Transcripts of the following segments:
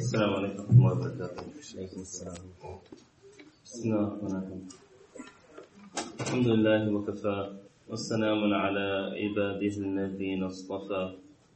السلام عليكم ورحمة الله وبركاته. بسم الله الرحمن الرحيم. الحمد لله وكفى والسلام على عباده الذين اصطفى.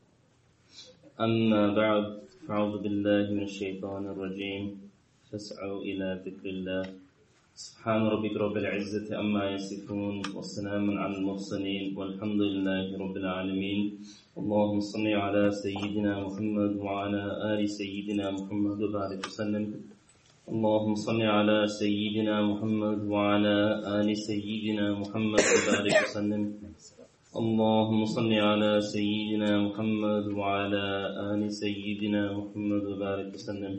أما بعد فأعوذ بالله من الشيطان الرجيم فاسعوا إلى ذكر الله. سبحان ربك رب العزة عما يصفون والسلام على المرسلين والحمد لله رب العالمين. اللهم صل على سيدنا محمد وعلى آل سيدنا محمد وبارك وسلم. اللهم صل على سيدنا محمد وعلى آل سيدنا محمد وبارك وسلم. اللهم صل على سيدنا محمد وعلى آل سيدنا محمد وبارك وسلم.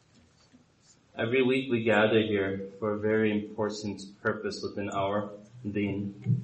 Every week we gather here for a very important purpose within our deen.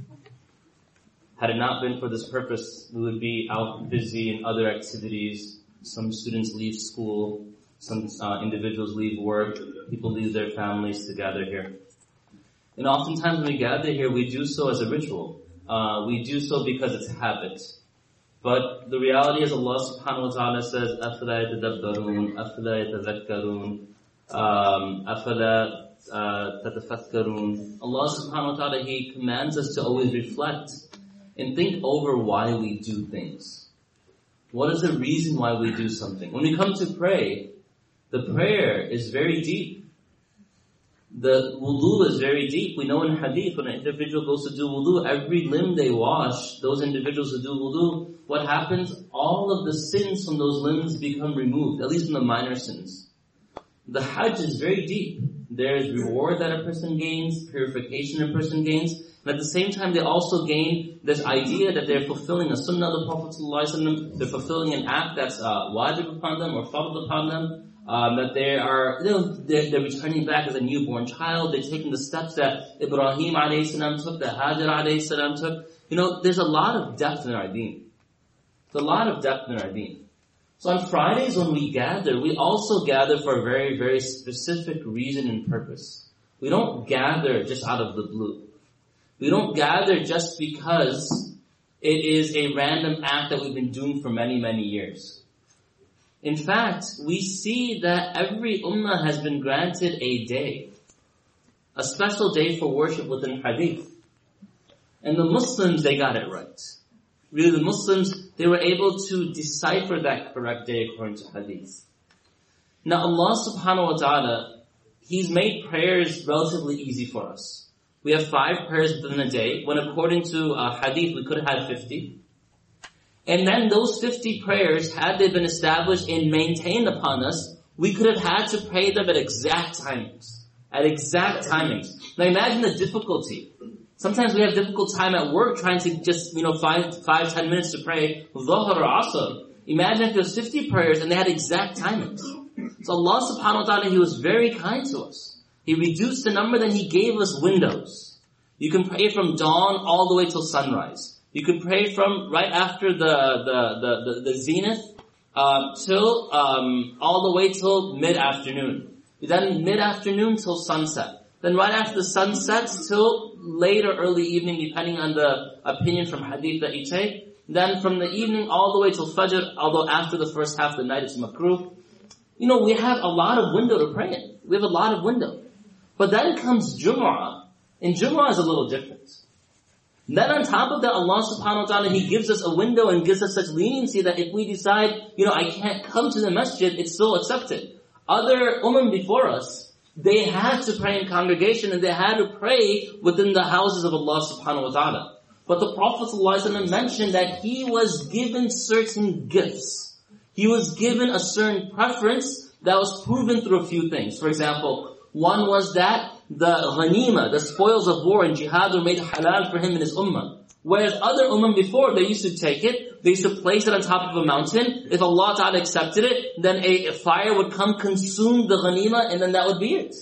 Had it not been for this purpose, we would be out busy in other activities. Some students leave school, some individuals leave work, people leave their families to gather here. And oftentimes when we gather here, we do so as a ritual. We do so because it's habit. But the reality is Allah subhanahu wa ta'ala says, أَفَلَا يَتَدَبَّرُونَ أَفَلَا يَتَذَكَّرُونَ أَفَلَا تَتَفَكَّرُونَ. Allah subhanahu wa ta'ala, He commands us to always reflect and think over why we do things. What is the reason why we do something? When we come to pray, the prayer is very deep. The wudu is very deep. We know in hadith, when an individual goes to do wudu, every limb they wash, those individuals who do wudu, what happens? All of the sins from those limbs become removed, at least from the minor sins. The Hajj is very deep. There is reward that a person gains, purification a person gains, and at the same time they also gain this idea that they're fulfilling a sunnah of the Prophet ﷺ, they're fulfilling an act that's wajib upon them or fard upon them, that they are, they're returning back as a newborn child, they're taking the steps that Ibrahim a.s. took, that Hajar a.s. took. There's a lot of depth in our deen. There's a lot of depth in our deen. So on Fridays when we gather, we also gather for a very, very specific reason and purpose. We don't gather just out of the blue. We don't gather just because it is a random act that we've been doing for many, many years. In fact, we see that every ummah has been granted a day, a special day for worship within hadith. And the Muslims, they got it right. Really, the Muslims, they were able to decipher that correct day according to hadith. Now Allah subhanahu wa ta'ala, He's made prayers relatively easy for us. We have 5 prayers within a day, when according to hadith we could have had 50. And then those 50 prayers, had they been established and maintained upon us, we could have had to pray them at exact timings. At exact timings. Now imagine the difficulty. Sometimes we have difficult time at work trying to just, 5-10 minutes to pray Dhuhr or Asr. Imagine if there was 50 prayers and they had exact timings. So Allah subhanahu wa ta'ala, He was very kind to us. He reduced the number, then He gave us windows. You can pray from dawn all the way till sunrise. You can pray from right after the zenith, till, all the way till mid-afternoon. Then mid-afternoon till sunset. Then right after the sun sets till late or early evening, depending on the opinion from hadith that you take. Then from the evening all the way till Fajr, although after the first half of the night it's makruh. We have a lot of window to pray in. We have a lot of window. But then comes Jumu'ah. And Jumu'ah is a little different. Then on top of that, Allah subhanahu wa ta'ala, He gives us a window and gives us such leniency that if we decide, I can't come to the masjid, it's still accepted. Other before us, they had to pray in congregation and they had to pray within the houses of Allah subhanahu wa ta'ala. But the Prophet ﷺ mentioned that he was given certain gifts. He was given a certain preference that was proven through a few things. For example, one was that the ghanima, the spoils of war and jihad were made halal for him and his ummah. Whereas other before, they used to take it, they used to place it on top of a mountain. If Allah Ta'ala accepted it, then a fire would come, consume the ghanima, and then that would be it.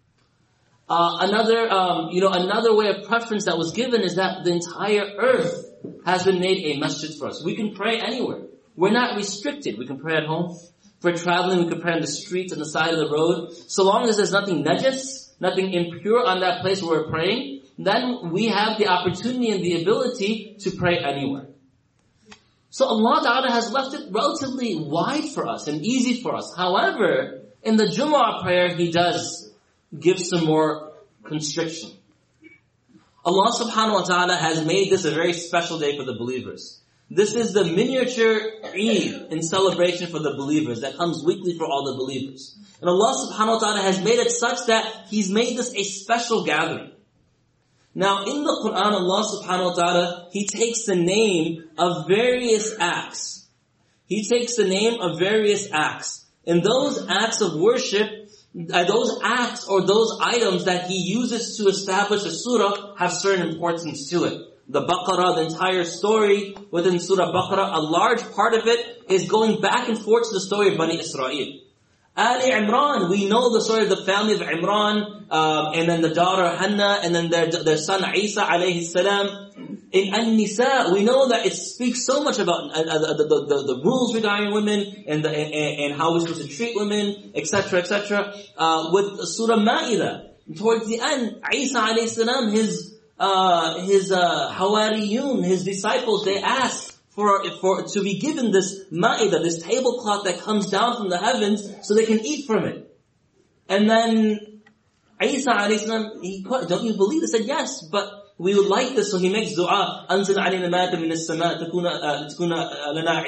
Another way of preference that was given is that the entire earth has been made a masjid for us. We can pray anywhere. We're not restricted. We can pray at home. If we're traveling, we can pray on the streets, on the side of the road. So long as there's nothing najas, nothing impure on that place where we're praying, then we have the opportunity and the ability to pray anywhere. So Allah Ta'ala has left it relatively wide for us and easy for us. However, in the Jumu'ah prayer, He does give some more constriction. Allah Subhanahu wa Ta'ala has made this a very special day for the believers. This is the miniature Eid in celebration for the believers that comes weekly for all the believers. And Allah Subhanahu wa Ta'ala has made it such that He's made this a special gathering. Now, in the Quran, Allah Subhanahu wa Ta'ala, He takes the name of various acts. He takes the name of various acts. And those acts of worship, those acts or those items that He uses to establish a surah have certain importance to it. The Baqarah, the entire story within Surah Baqarah, a large part of it is going back and forth to the story of Bani Israel. Ali Imran, we know the story of the family of Imran, and then the daughter Hannah, and then their son Isa alayhi salam. In An-Nisa, we know that it speaks so much about the rules regarding women and how we're supposed to treat women, etc., etc. With Surah Ma'idah, towards the end, Isa alayhi salam, his Hawariyun, his disciples, they asked for to be given this ma'idah, this tablecloth that comes down from the heavens so they can eat from it. And then Isa alayhi salam, don't you believe? They said, yes, but we would like this. So he makes dua, أنزل علينا مائدة من السماء تكون لنا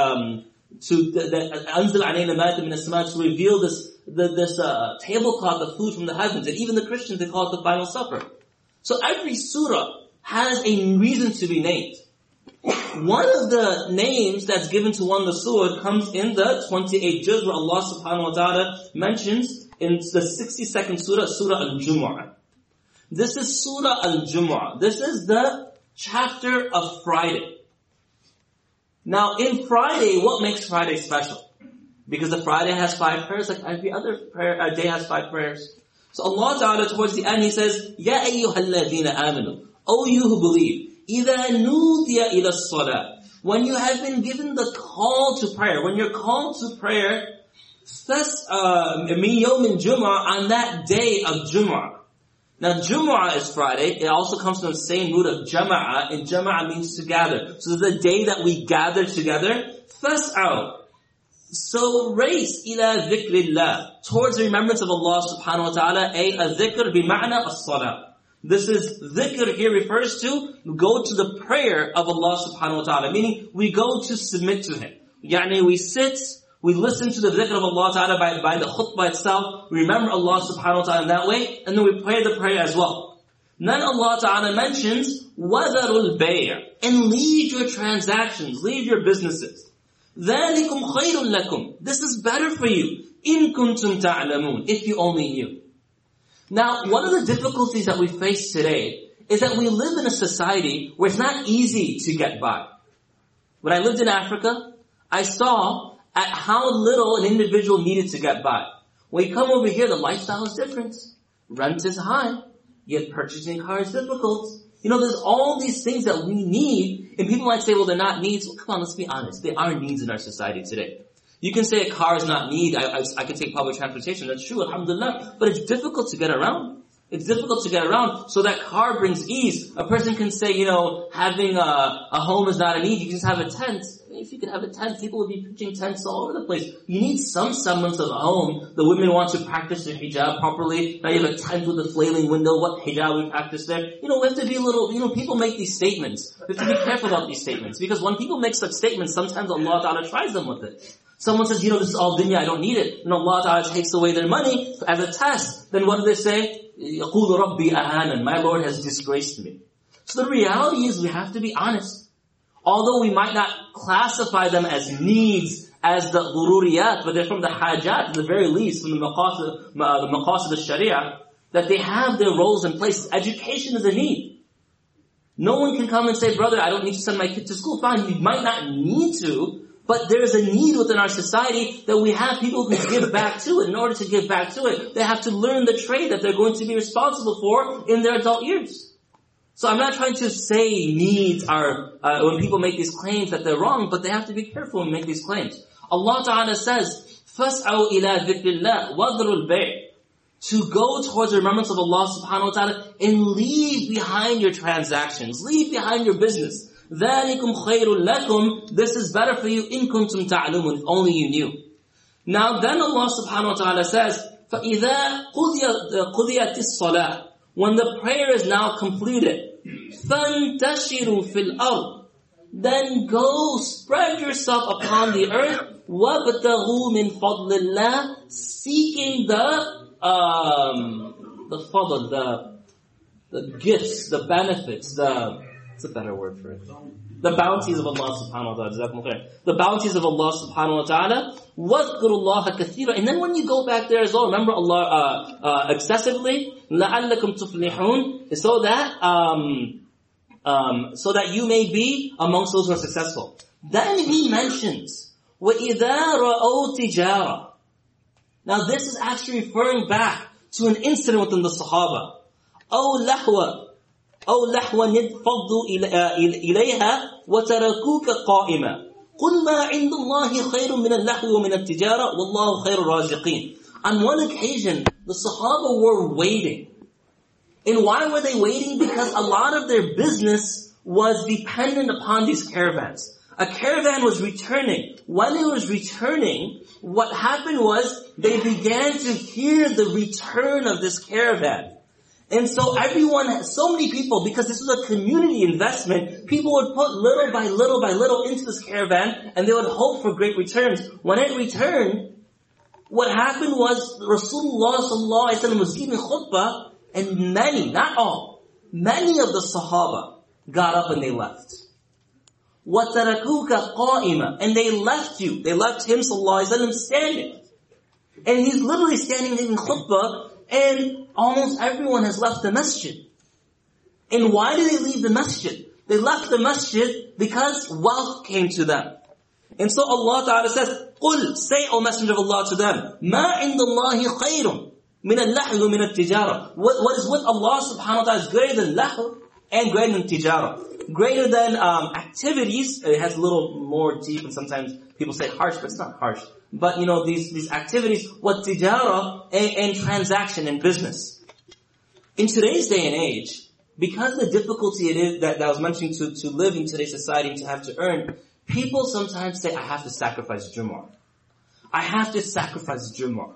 أنزل علينا مائدة من السماء, to reveal this tablecloth of food from the heavens. And even the Christians, they call it the final supper. So every surah has a reason to be named. One of the names that's given to one of the surah comes in the 28th juz, where Allah Subhanahu wa Ta'ala mentions in the 62nd surah, Surah Al-Jumu'ah. This is Surah Al-Jumu'ah. This is the chapter of Friday. Now, in Friday, what makes Friday special? Because the Friday has 5 prayers, like every other day has 5 prayers. So Allah Ta'ala, towards the end, He says, Ya ayyuhalladhina amanu, O you who believe, إِذَا نُودِيَ إِلَى الصَّلَاةِ, when you have been given the call to prayer, when you're called to prayer, مِنْ يَوْمِ الْجُمْعَةِ, on that day of Jumu'ah. Now Jumu'ah is Friday, it also comes from the same root of Jama'ah, and Jama'ah means to gather. So the day that we gather together, فَاسْعَوْا, so race إِلَى ذِكْرِ اللَّهِ, towards the remembrance of Allah Subhanahu wa Ta'ala, a dhikr بِمَعْنَى الصَّلَاةِ. This is dhikr here refers to go to the prayer of Allah Subhanahu wa Ta'ala, meaning we go to submit to Him. Yani we sit, we listen to the dhikr of Allah Ta'ala by the khutbah itself, we remember Allah Subhanahu wa Ta'ala in that way, and then we pray the prayer as well. Then Allah Ta'ala mentions, وَذَرُوا الْبَيْعَ, and leave your transactions, leave your businesses. ذَلِكُمْ خَيْرٌ لَكُمْ, this is better for you, إِن كُنْتُمْ تَعْلَمُونَ, if you only knew. Now, one of the difficulties that we face today is that we live in a society where it's not easy to get by. When I lived in Africa, I saw at how little an individual needed to get by. When you come over here, the lifestyle is different. Rent is high, yet purchasing a car is difficult. You know, there's all these things that we need, and people might say, well, they're not needs. Well, come on, let's be honest. They are needs in our society today. You can say a car is not need. I can take public transportation. That's true, alhamdulillah. But it's difficult to get around. It's difficult to get around. So that car brings ease. A person can say, you know, having a home is not a need. You can just have a tent. If you could have a tent, people would be pitching tents all over the place. You need some semblance of a home. The women want to practice their hijab properly. Now you have a tent with a flailing window. What hijab we practice there? You know, we have to be a little, you know, people make these statements. We have to be careful about these statements. Because when people make such statements, sometimes Allah Ta'ala tries them with it. Someone says, you know, this is all dunya, I don't need it. And Allah Ta'ala takes away their money as a test. Then what do they say? يَقُولُ رَبِّي أَهَانًا, my Lord has disgraced me. So the reality is we have to be honest. Although we might not classify them as needs, as the ghururiyat, but they're from the hajat, at the very least, from the maqasid of sharia, that they have their roles and places. Education is a need. No one can come and say, brother, I don't need to send my kid to school. Fine, you might not need to, but there is a need within our society that we have people who give back to it. In order to give back to it, they have to learn the trade that they're going to be responsible for in their adult years. So I'm not trying to say needs are, when people make these claims that they're wrong, but they have to be careful when make these claims. Allah Ta'ala says, فَاسْعَوْا إِلَىٰ ذِكْرِ اللَّهِ وَذْرُوا الْبَيْعِ, to go towards the remembrance of Allah Subhanahu wa Ta'ala and leave behind your transactions, leave behind your business. ذَلِكُمْ خَيْرٌ لَكُمْ. This is better for you in kuntum ta'lamun, if only you knew. Now then Allah subhanahu wa ta'ala says, فَإِذَا قُضِيَتِ الصَّلَاةِ. When the prayer is now completed, فَانْتَشِرُوا فِي الْأَرْضِ. Then go spread yourself upon the earth, وَابْتَغُوا مِنْ فَضْلِ اللَّهِ. Seeking the fadl, the gifts, the benefits, what's a better word for it? The bounties of Allah subhanahu wa ta'ala. The bounties of Allah subhanahu wa ta'ala. وَاذْكُرُوا اللَّهَ كَثِيرًا. And then when you go back there as well, remember Allah excessively. لَعَلَّكُمْ تُفْلِحُونَ. So that you may be amongst those who are successful. Then he mentions, وَإِذَا رَأَوْا تِجَارَةً. Now this is actually referring back to an incident within the Sahaba. أَوْ لَحْوًا يَنْفَضُّوا إِلَيْهَا وَتَرَكُوكَ قَائِمًا قُلْ مَا عِنْدَ اللَّهِ خَيْرٌ مِنَ اللَّحْوِ وَمِنَ التِّجَارَةِ وَاللَّهُ خَيْرُ الرَّازِقِينَ. On one occasion, the Sahaba were waiting. And why were they waiting? Because a lot of their business was dependent upon these caravans. A caravan was returning. When it was returning, what happened was they began to hear the return of this caravan. And so so many people, because this was a community investment, people would put little by little into this caravan, and they would hope for great returns. When it returned, what happened was Rasulullah sallallahu alaihi wasallam was giving khutbah, and many, not all, many of the Sahaba got up and they left. وَتَرَكُوكَ قَائِمًا. And they left you. They left him sallallahu alaihi wasallam standing. And he's literally standing in khutbah, and almost everyone has left the masjid. And why did they leave the masjid? They left the masjid because wealth came to them. And so Allah Ta'ala says, قُلْ, say, O Messenger of Allah, to them, مَا عِنْدَ اللَّهِ خَيْرٌ مِنَ اللَّحْوِ وَمِنَ التِّجَارَةِ. What is with Allah Subhanahu wa Ta'ala is greater than lahw and greater than tijara. Greater than activities. It has a little more deep, and sometimes people say harsh, but it's not harsh. But these activities, what tijara and transaction and business. In today's day and age, because the difficulty it is that I was mentioning to live in today's society and to have to earn, people sometimes say, I have to sacrifice Jumu'ah. I have to sacrifice Jumu'ah.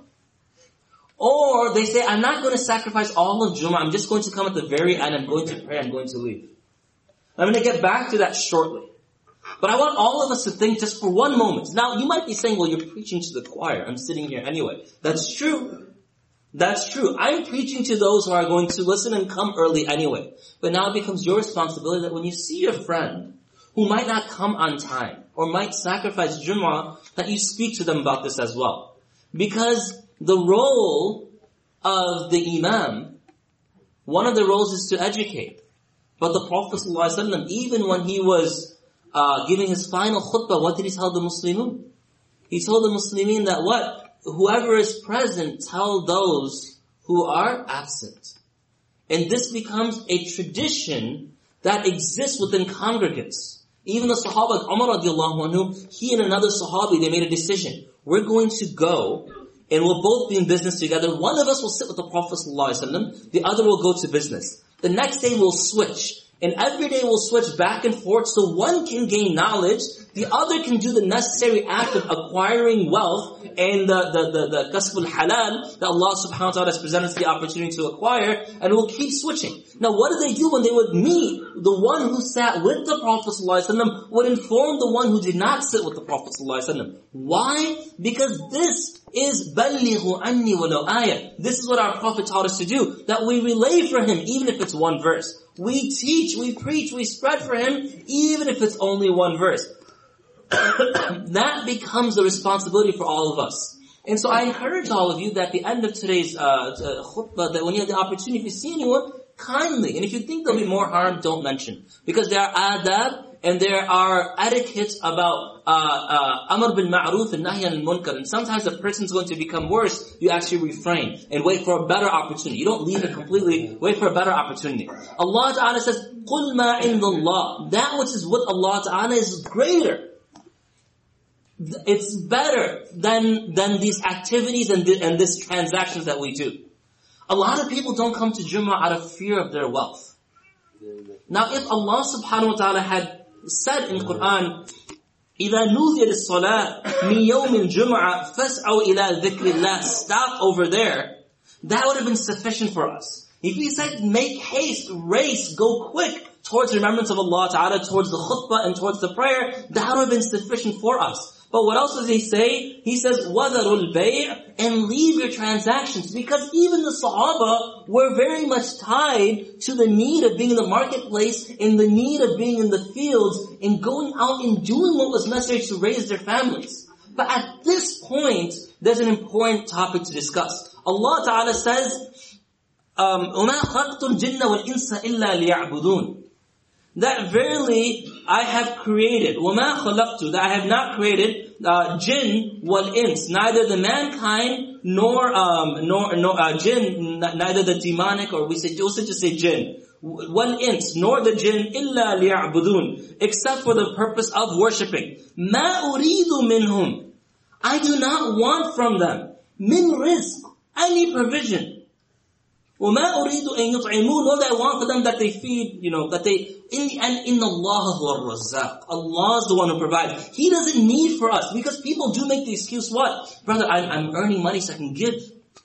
Or they say, I'm not going to sacrifice all of Jumu'ah. I'm just going to come at the very end. I'm going to pray. I'm going to leave. I'm going to get back to that shortly. But I want all of us to think just for one moment. Now, you might be saying, well, you're preaching to the choir. I'm sitting here anyway. That's true. That's true. I'm preaching to those who are going to listen and come early anyway. But now it becomes your responsibility that when you see your friend who might not come on time or might sacrifice Jumu'ah, that you speak to them about this as well. Because the role of the Imam, one of the roles is to educate. But the Prophet ﷺ, even when he was giving his final khutbah, what did he tell the Muslimun? He told the Muslimin that what? Whoever is present, tell those who are absent. And this becomes a tradition that exists within congregants. Even the Sahaba, Umar radiallahu anhu, he and another Sahabi, they made a decision. We're going to go and we'll both be in business together. One of us will sit with the Prophet ﷺ, the other will go to business. The next day we'll switch. And every day we'll switch back and forth so one can gain knowledge, the other can do the necessary act of acquiring wealth and the kasb al-halal that Allah subhanahu wa ta'ala has presented us the opportunity to acquire, and we'll keep switching. Now what do they do when they would meet? The one who sat with the Prophet ﷺ would inform the one who did not sit with the Prophet ﷺ. Why? Because this is بَلِّغُ عَنِّي وَلَوْ آيَةً. This is what our Prophet taught us to do, that we relay for him even if it's one verse. We teach, we preach, we spread for him even if it's only one verse. That becomes a responsibility for all of us. And so I encourage all of you that at the end of today's khutbah, that when you have the opportunity, if you see anyone, kindly, and if you think there'll be more harm, don't mention. Because there are adab, and there are etiquettes about amr bil ma'ruf and nahy anil munkar. And sometimes a person's going to become worse, you actually refrain and wait for a better opportunity. You don't leave it completely, wait for a better opportunity. Allah Ta'ala says, قُلْ مَا عِنْدَ اللَّهِ. That which is with Allah Ta'ala is greater. It's better than these activities and these transactions that we do. A lot of people don't come to Jumu'ah out of fear of their wealth. Now if Allah Subhanahu wa Ta'ala had said in Quran, إِذَا نُودِيَ لِلصَّلَاةِ مِنْ يَوْمِ الْجُمْعَةِ فَاسْعَوْا إِلَىٰ ذِكْرِ اللَّهِ. Stop over there. That would have been sufficient for us. If he said, make haste, race, go quick towards remembrance of Allah Ta'ala, towards the khutbah and towards the prayer, that would have been sufficient for us. But what else does he say? He says, وَذَرُوا الْبَيْعِ, and leave your transactions. Because even the Sahaba were very much tied to the need of being in the marketplace, in the need of being in the fields, and going out and doing what was necessary to raise their families. But at this point, there's an important topic to discuss. Allah Ta'ala says, وَمَا خَلَقْتُ الْجِنَّ وَالْإِنسَ إِلَّا لِيَعْبُدُونَ. That verily I have created, وَمَا خَلَقْتُ, that I have not created, jinn wal ins, neither the mankind nor jinn, neither the demonic, or we also just say jinn, wal ins, nor the jinn, إِلَّا لِيَعْبُدُونَ, except for the purpose of worshipping. مَا أُرِيدُ مِنْهُمْ, I do not want from them, min rizq, any provision. وَمَا أُرِيدُ أَن يُطْعِمُونَ, nor that I want for them that they feed, that they, and إِنَّ اللَّهَ هُوَ الرَّزَّاقُ. Allah is the one who provides. He doesn't need for us, because people do make the excuse, what? Brother, I'm earning money so I can give.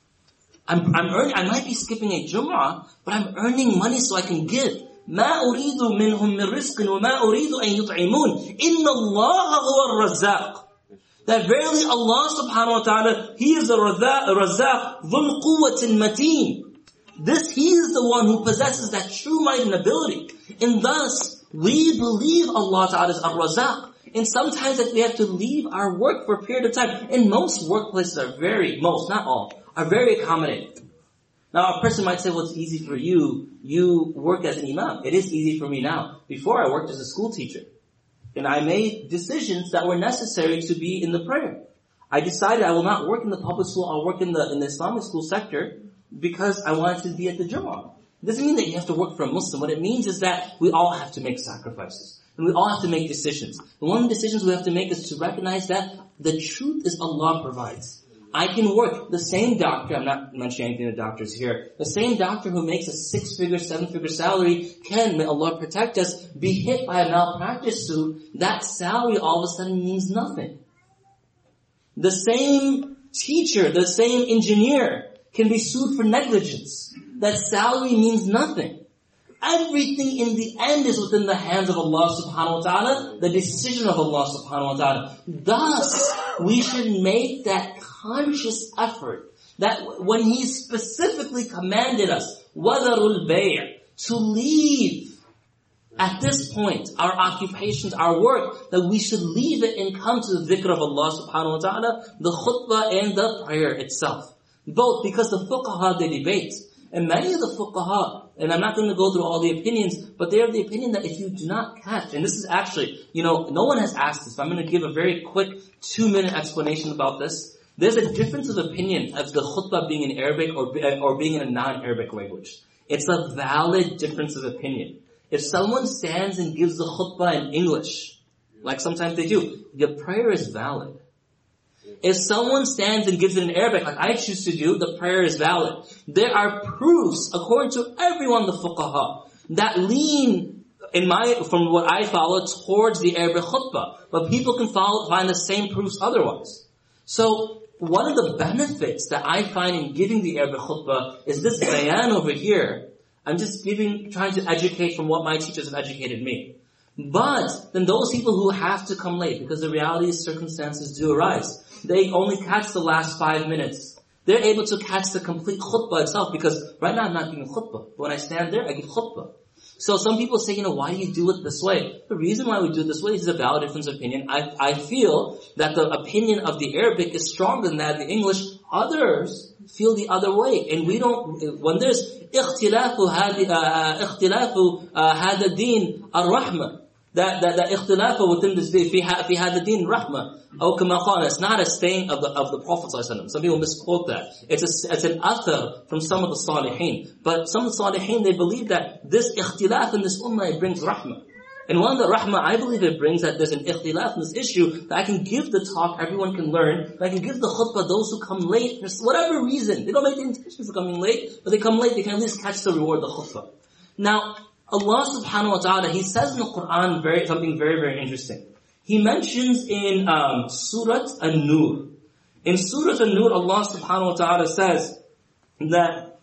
I might be skipping a Jum'ah, but I'm earning money so I can give. مَا أُرِيدُ مِنْهُم مِّن رِزْقٍ وَمَا أُرِيدُ أَن يُطْعِمُونَ إِنَّ اللَّهَ هُوَ الرَّزَّاقُ. That verily Allah subhanahu wa ta'ala, He is the Razzaq, ذُو الْقُوَّةِ الْمَتِينَ. He is the one who possesses that true might and ability. And thus, we believe Allah Ta'ala is Ar-Razzaq. And sometimes that we have to leave our work for a period of time. And most workplaces are not all, are very accommodating. Now a person might say, well, it's easy for you. You work as an imam. It is easy for me now. Before I worked as a school teacher. And I made decisions that were necessary to be in the prayer. I decided I will not work in the public school, I'll work in the Islamic school sector, because I wanted to be at the Jumu'ah. It doesn't mean that you have to work for a Muslim. What it means is that we all have to make sacrifices. And we all have to make decisions. And one of the decisions we have to make is to recognize that the truth is Allah provides. I can work. The same doctor, I'm not mentioning anything to doctors here, the same doctor who makes a 6-figure, 7-figure salary can, may Allah protect us, be hit by a malpractice suit. That salary all of a sudden means nothing. The same teacher, the same engineer can be sued for negligence. That salary means nothing. Everything in the end is within the hands of Allah subhanahu wa ta'ala, the decision of Allah subhanahu wa ta'ala. Thus, we should make that conscious effort that when He specifically commanded us, وَذَرُوا الْبَيْعِ, to leave at this point our occupations, our work, that we should leave it and come to the dhikr of Allah subhanahu wa ta'ala, the khutbah and the prayer itself. Both, because the fuqaha, they debate. And many of the fuqaha, and I'm not going to go through all the opinions, but they have the opinion that if you do not catch, and this is actually, no one has asked this, but I'm going to give a very quick 2-minute explanation about this. There's a difference of opinion of the khutbah being in Arabic or being in a non-Arabic language. It's a valid difference of opinion. If someone stands and gives the khutbah in English, like sometimes they do, the prayer is valid. If someone stands and gives it in Arabic, like I choose to do, the prayer is valid. There are proofs, according to everyone, the fuqaha, that lean, from what I follow, towards the Arabic khutbah. But people can find the same proofs otherwise. So, one of the benefits that I find in giving the Arabic khutbah is this bayan over here. I'm just trying to educate from what my teachers have educated me. But then those people who have to come late, because the reality is circumstances do arise, they only catch the last 5 minutes. They're able to catch the complete khutbah itself, because right now I'm not giving khutbah. But when I stand there, I give khutbah. So some people say, why do you do it this way? The reason why we do it this way is a valid difference of opinion. I feel that the opinion of the Arabic is stronger than that of the English. Others feel the other way. And we don't, when there's ikhtilafu hada deen ar-rahmah, that ikhtilafa within this day, fi hada deen rahmah, or kama qala, it's not a saying of the Prophet ﷺ. Some people misquote that. It's an athar from some of the salihin. But some of the salihin, they believe that this ikhtilaf in this ummah, it brings rahmah. And one of the rahmah I believe it brings, that there's an ikhtilaf in this issue, that I can give the talk, everyone can learn, that I can give the khutbah, those who come late, for whatever reason, they don't make the intention for coming late, but they come late, they can at least catch the reward of the khutbah. Now, Allah subhanahu wa ta'ala, He says in the Quran something very, very interesting. He mentions in Surah An-Nur. In Surah An-Nur, Allah subhanahu wa ta'ala says that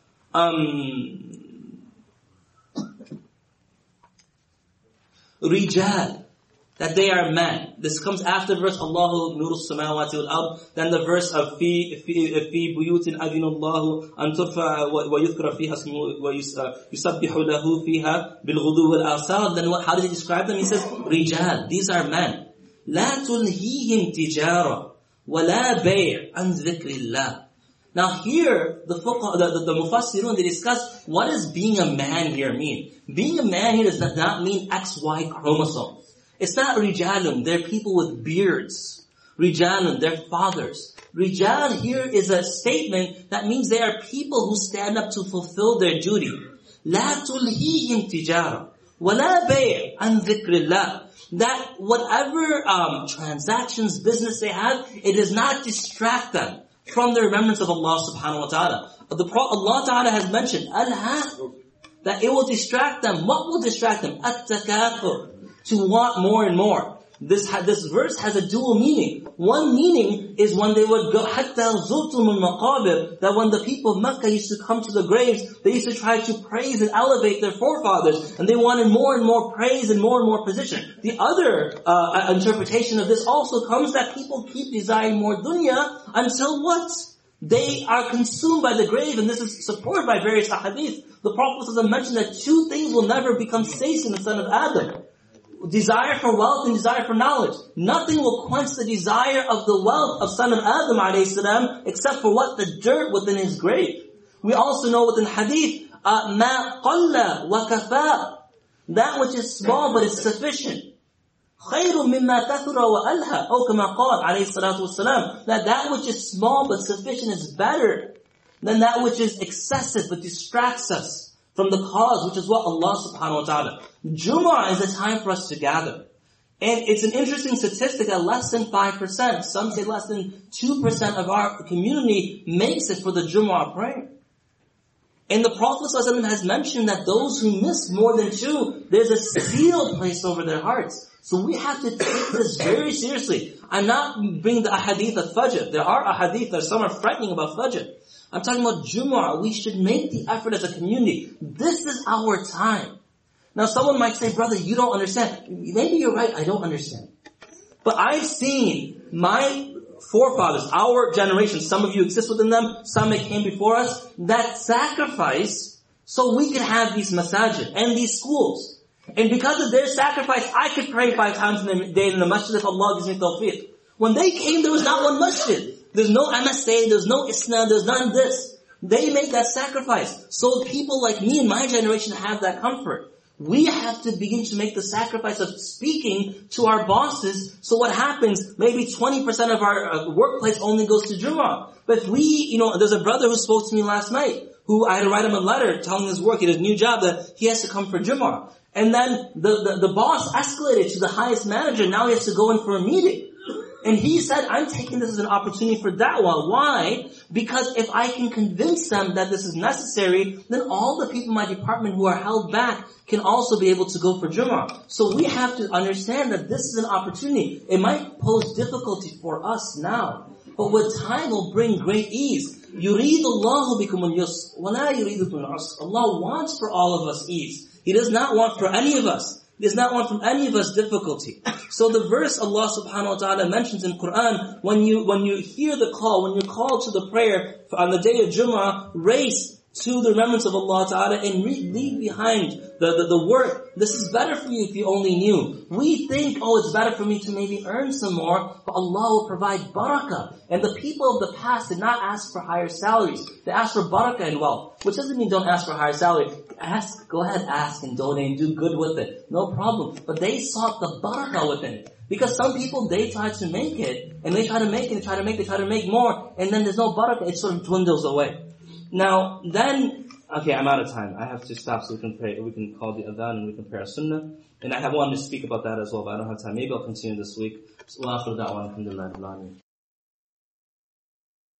Rijal, that they are men. This comes after the verse Allahu nuru samawati wal ard. Then the verse of fi buyutin adina Allahu an turfa wa yuzkara fiha ismuhu wa yusabbihu lahu fiha bil ghudu wal asal. Then how does he describe them? He says Rijal, these are men. La tulhihim tijara wa la bay' an dhikrillah. Now here, the Mufassirun, they discuss what does being a man here mean. Being a man here does not mean XY chromosome. It's not rijalun, they're people with beards. Rijalun, they're fathers. Rijal here is a statement that means they are people who stand up to fulfill their duty. La tulhihim tijara wa la bay' an dhikrillah. That whatever transactions, business they have, it does not distract them from the remembrance of Allah subhanahu wa ta'ala. Allah ta'ala has mentioned, al-hathur, that it will distract them. What will distract them? At-takathur, to want more and more. This verse has a dual meaning. One meaning is when they would go, hatta zurtum al-maqabir, that when the people of Mecca used to come to the graves, they used to try to praise and elevate their forefathers, and they wanted more and more praise and more position. The other interpretation of this also comes that people keep desiring more dunya until what? They are consumed by the grave, and this is supported by various ahadith. The Prophet mentioned that two things will never become satiated in the son of Adam. Desire for wealth and desire for knowledge. Nothing will quench the desire of the wealth of son of Adam alayhi salam except for what? The dirt within his grave. We also know within hadith, مَا قَلَّ وَكَفَى, that which is small but is sufficient. خَيْرٌ مِمَّا كَثُرَ وَأَلْهَى, أو كما قال عليه الصلاة والسلام, that which is small but sufficient is better than that which is excessive but distracts us from the cause, which is what? Allah subhanahu wa ta'ala. Jumu'ah is a time for us to gather. And it's an interesting statistic that less than 5%, some say less than 2% of our community makes it for the Jumu'ah prayer. And the Prophet ﷺ has mentioned that those who miss more than two, there's a seal placed over their hearts. So we have to take this very seriously. I'm not bringing the ahadith of Fajr. There are ahadith that some are frightening about Fajr. I'm talking about Jumu'ah. We should make the effort as a community. This is our time. Now someone might say, brother, you don't understand. Maybe you're right, I don't understand. But I've seen my forefathers, our generation, some of you exist within them, some that came before us, that sacrifice so we could have these masajid and these schools. And because of their sacrifice, I could pray 5 times in a day in the masjid if Allah gives me tawfiq. When they came, there was not one masjid. There's no MSA, there's no Isna, there's none of this. They made that sacrifice. So people like me and my generation have that comfort. We have to begin to make the sacrifice of speaking to our bosses. So what happens? Maybe 20% of our workplace only goes to Jumu'ah. But if we, there's a brother who spoke to me last night, who I had to write him a letter telling his work, he had a new job, that he has to come for Jumu'ah. And then the boss escalated to the highest manager, now he has to go in for a meeting. And he said, I'm taking this as an opportunity for da'wah. Why? Because if I can convince them that this is necessary, then all the people in my department who are held back can also be able to go for Jumu'ah. So we have to understand that this is an opportunity. It might pose difficulty for us now, but with time will bring great ease. يُرِيدُ اللَّهُ بِكُمُ الْيُسْرَ وَلَا يُرِيدُ بِكُمُ الْعُسْرَ. Allah wants for all of us ease. He does not want for any of us. He does not want from any of us difficulty. So the verse Allah subhanahu wa ta'ala mentions in Quran, when you hear the call, when you're called to the prayer on the day of Jumu'ah, race to the remembrance of Allah ta'ala and leave behind the work. This is better for you if you only knew. We think, it's better for me to maybe earn some more, but Allah will provide barakah. And the people of the past did not ask for higher salaries. They asked for barakah and wealth. Which doesn't mean don't ask for higher salary. Go ahead, ask and donate and do good with it. No problem. But they sought the barakah within it. Because some people, they try to make it, and they try to make more, and then there's no barakah, it sort of dwindles away. Now, then, okay, I'm out of time. I have to stop so we can call the adhan and we can pray our sunnah. And I have wanted to speak about that as well, but I don't have time. Maybe I'll continue this week. So,